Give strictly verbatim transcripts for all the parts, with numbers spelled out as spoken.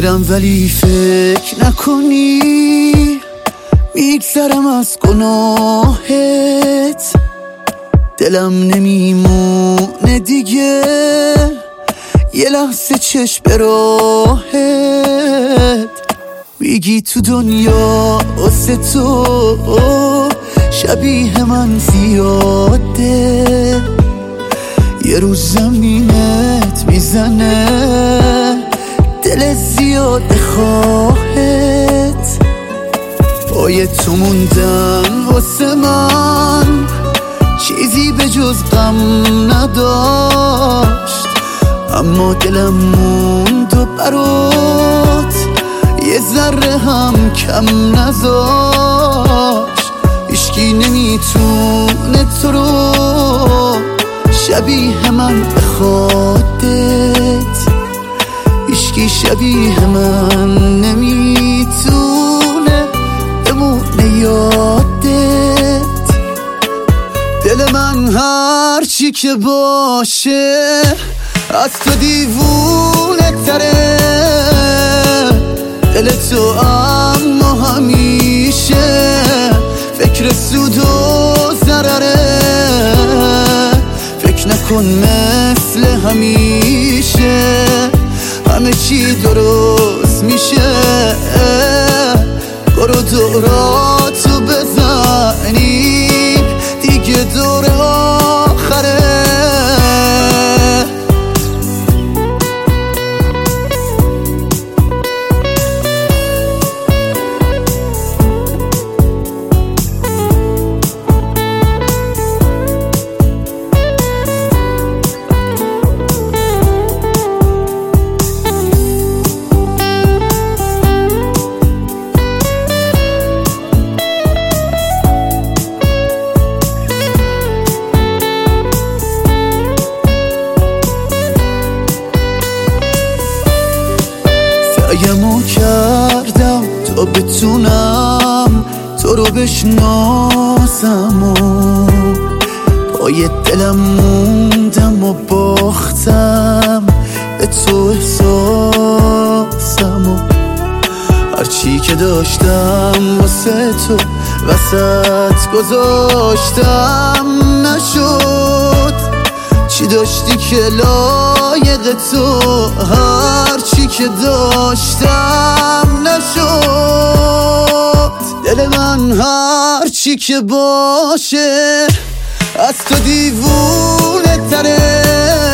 میرم ولی فکر نکنی میگذرم از گناهت، دلم نمیمونه دیگه یه لحظه چشم به راهت. میگی تو دنیا واسه تو شبیه من زیاده، یه روز زمینت میزنه دل زیاد خواهت. پای تو موندن واسه من چیزی به جز غم نداشت، اما دلم موند و برات یه ذره هم کم نذاشت. هیچکی نمیتونه تو رو شبیه من بخوادت، هیچکی شبیه من نمیتونه بمونه یادت. دل من هر چی که باشه از تو دیوونه تره، دل تو اما همیشه فکر سود و ضرره. فکر نکن مثل همیشه همه چی درست میشه، برو دوراتو بزنیم دیگه دور آخره. سعیمو کردم تا بتونم تو رو بشناسم و پای دلم موندم و باختم به تو احساسم و هرچی که داشتم واسه تو وسط گذاشتم نشد. چی داشتی که لایق تو هرچی که داشتم نشد. دل من هرچی که باشه از تو دیوونه تره،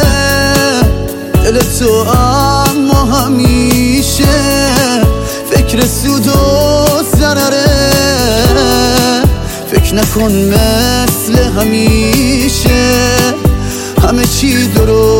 دل تو اما همیشه فکر سود و ضرره. فکر نکن مثل همیشه همه چی درست